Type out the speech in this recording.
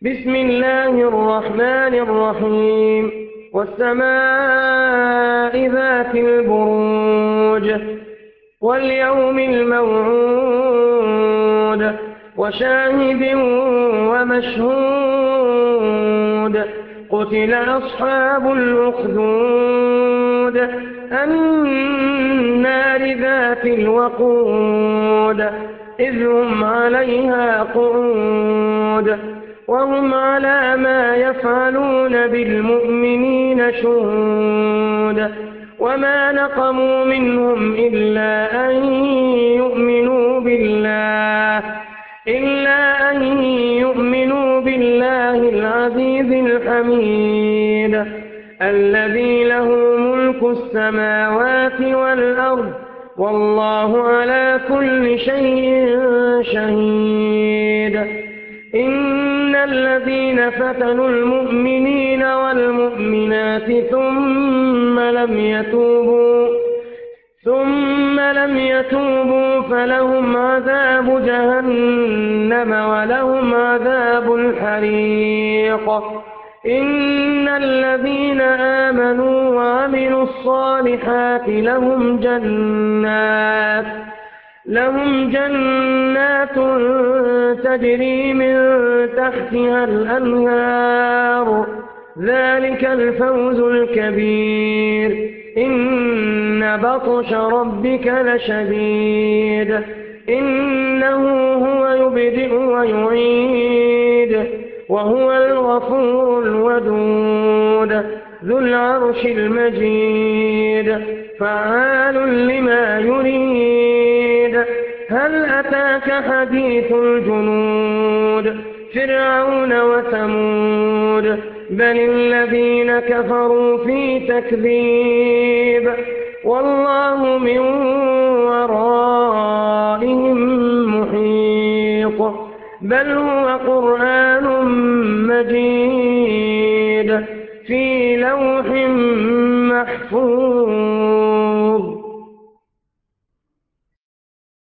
بسم الله الرحمن الرحيم والسماء ذات البروج واليوم الموعود وشاهد ومشهود قتل أصحاب الأخدود النار ذات الوقود إذ هم عليها قعود وهم على ما يفعلون بالمؤمنين شهود وما نقموا منهم إلا أن يؤمنوا بالله العزيز الحميد الذي له ملك السماوات والأرض والله على كل شيء شهيد إن الذين فتنوا المؤمنين والمؤمنات ثم لم يتوبوا فلهم عذاب جهنم ولهم عذاب الحريق إن الذين آمنوا وعملوا الصالحات لهم جنات تجري من تحتها الأنهار ذلك الفوز الكبير إن بطش ربك لشديد إنه هو يبدئ ويعيد وهو الغفور الودود ذو العرش المجيد فعال لما يريد هل أتاك حديث الجنود فرعون وثمود بل الذين كفروا في تكذيب والله من ورائهم محيط بل هو قرآن مجيد في لوح محفوظ